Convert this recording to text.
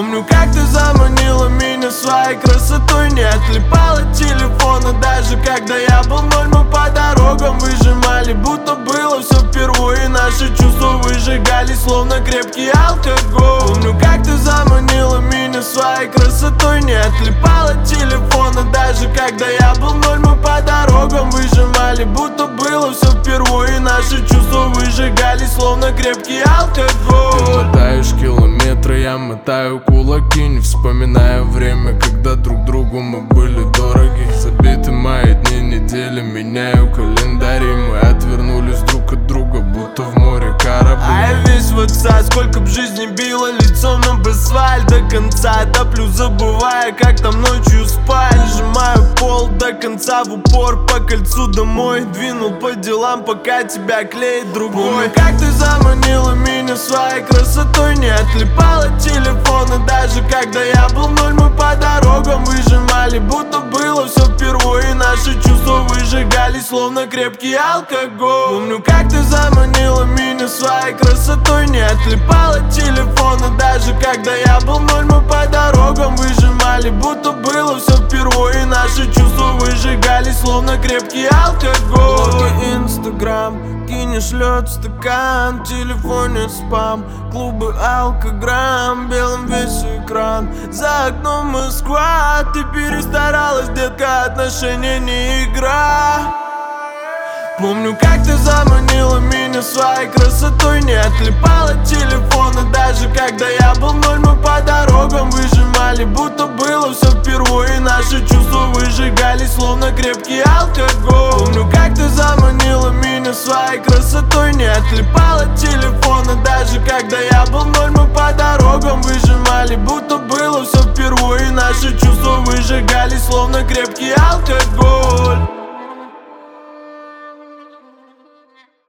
Помню, как ты заманила меня своей красотой, не отлипала от телефона, даже когда я был ноль. Мы по дорогам выжимали, будто было все впервые. Наши чувства выжигались, словно крепкий алкоголь. Помню, как ты заманила меня своей красотой, не отлипала от телефона, даже когда я был ноль. Мы по дорогам выжимали, будто было все впервые. Наши чувства выжигались, словно крепкий алкоголь. Ты мотаешь километры, я мотаю кулаки, не вспоминая время, когда друг другу мы были дороги. Забиты мои дни, недели, меняю календарь, мы отвернулись друг от друга, будто в море корабли. А я весь в отца, сколько б жизни било лицом об асфальт. До конца топлю, забывая, как там ночью спать. Сжимаю пол до конца в упор, по кольцу домой двинул по делам, пока тебя клеит другой. Помню, как ты заманила меня своей красотой, не отлипала от телефона, даже когда я был ноль. Мы по дорогам выжимали, будто было все впервые. Наши чувства выжигались, словно крепкий алкоголь. Помню, как ты заманила меня своей красотой, не отлипала от телефона, даже когда я был ноль. Мы по дорогам выжимали, будто было все впервые. Наши чувства выжигались, словно крепкий алкоголь. Блоги Инстаграм, Кини шлет стакан, в телефоне спам, клубы алкограмм, белым весь экран. За окном Москва, ты перестаралась, детка, отношения не игра. Помню, как ты заманила меня своей красотой, не отлипала от телефона, даже когда я был ноль. Мы по дорогам выжимали, будто было все впервые. Наши чувства выжигались, словно крепкий алкоголь. Помню, как ты заманила меня своей красотой, не отлипала от телефона, даже когда я был ноль. Мы по дорогам выжимали, будто было все впервые. Наши чувства выжигались, словно крепкий алкоголь.